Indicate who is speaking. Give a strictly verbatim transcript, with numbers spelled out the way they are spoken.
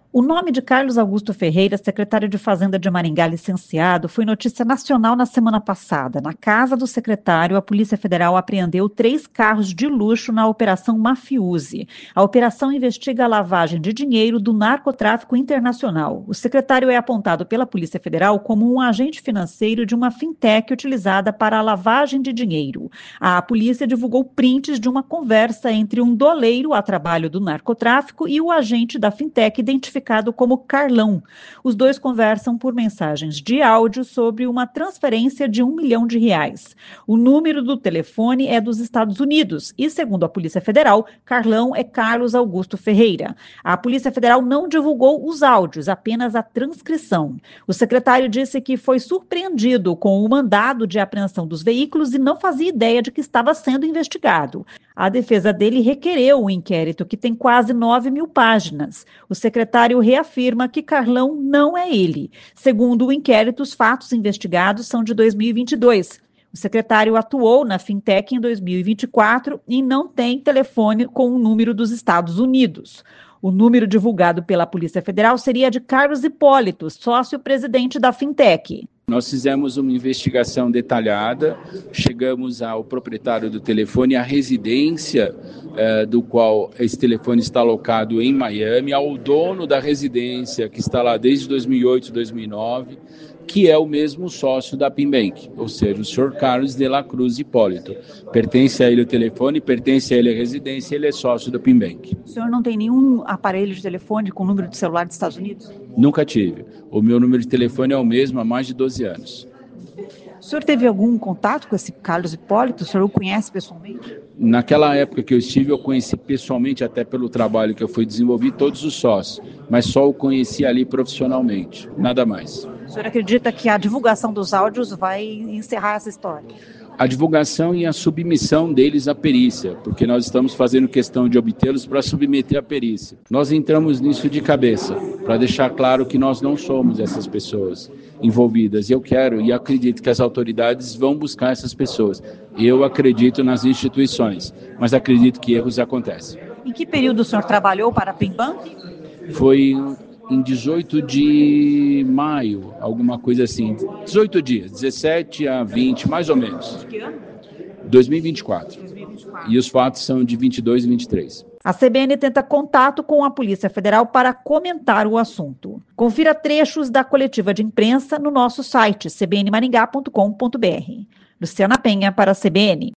Speaker 1: O nome de Carlos Augusto Ferreira, secretário de Fazenda de Maringá, licenciado, foi notícia nacional na semana passada. Na casa do secretário, a Polícia Federal apreendeu três carros de luxo na Operação Mafiuse. A operação investiga a lavagem de dinheiro do narcotráfico internacional. O secretário é apontado pela Polícia Federal como um agente financeiro de uma fintech utilizada para a lavagem de dinheiro. A polícia divulgou prints de uma conversa entre um doleiro a trabalho do narcotráfico e o agente da fintech identificado como Carlão. Os dois conversam por mensagens de áudio sobre uma transferência de um milhão de reais. O número do telefone é dos Estados Unidos e, segundo a Polícia Federal, Carlão é Carlos Augusto Ferreira. A Polícia Federal não divulgou os áudios, apenas a transcrição. O secretário disse que foi surpreendido com o mandado de apreensão dos veículos e não fazia ideia de que estava sendo investigado. A defesa dele requereu o inquérito, que tem quase nove mil páginas. O secretário reafirma que Carlão não é ele. Segundo o inquérito, os fatos investigados são de dois mil e vinte e dois. O secretário atuou na fintech em dois mil e vinte e quatro e não tem telefone com o número dos Estados Unidos. O número divulgado pela Polícia Federal seria de Carlos Hipólito, sócio-presidente da fintech.
Speaker 2: Nós fizemos uma investigação detalhada, chegamos ao proprietário do telefone, à residência eh, do qual esse telefone está alocado em Miami, ao dono da residência que está lá desde dois mil e oito, dois mil e nove, que é o mesmo sócio da Pimbank, ou seja, o senhor Carlos de la Cruz Hipólito. Pertence a ele o telefone, pertence a ele a residência, ele é sócio da Pimbank.
Speaker 1: O senhor não tem nenhum aparelho de telefone com número de celular dos Estados Unidos?
Speaker 2: Nunca tive. O meu número de telefone é o mesmo há mais de doze anos.
Speaker 1: O senhor teve algum contato com esse Carlos Hipólito? O senhor o conhece pessoalmente?
Speaker 2: Naquela época que eu estive, eu conheci pessoalmente, até pelo trabalho que eu fui desenvolver, todos os sócios, mas só o conheci ali profissionalmente, nada mais.
Speaker 1: O senhor acredita que a divulgação dos áudios vai encerrar essa história?
Speaker 2: A divulgação e a submissão deles à perícia, porque nós estamos fazendo questão de obtê-los para submeter à perícia. Nós entramos nisso de cabeça, para deixar claro que nós não somos essas pessoas envolvidas. Eu quero e acredito que as autoridades vão buscar essas pessoas. Eu acredito nas instituições, mas acredito que erros acontecem.
Speaker 1: Em que período o senhor trabalhou para a Pimbank?
Speaker 2: Foi em dezoito de maio, alguma coisa assim. dezoito dias, dezessete a vinte, mais ou menos.
Speaker 1: De que ano?
Speaker 2: dois mil e vinte e quatro.
Speaker 1: dois mil e vinte e quatro.
Speaker 2: E os fatos são de vinte e dois e vinte e três.
Speaker 1: A C B N tenta contato com a Polícia Federal para comentar o assunto. Confira trechos da coletiva de imprensa no nosso site c b n maringá ponto com ponto b r. Luciana Penha para a C B N.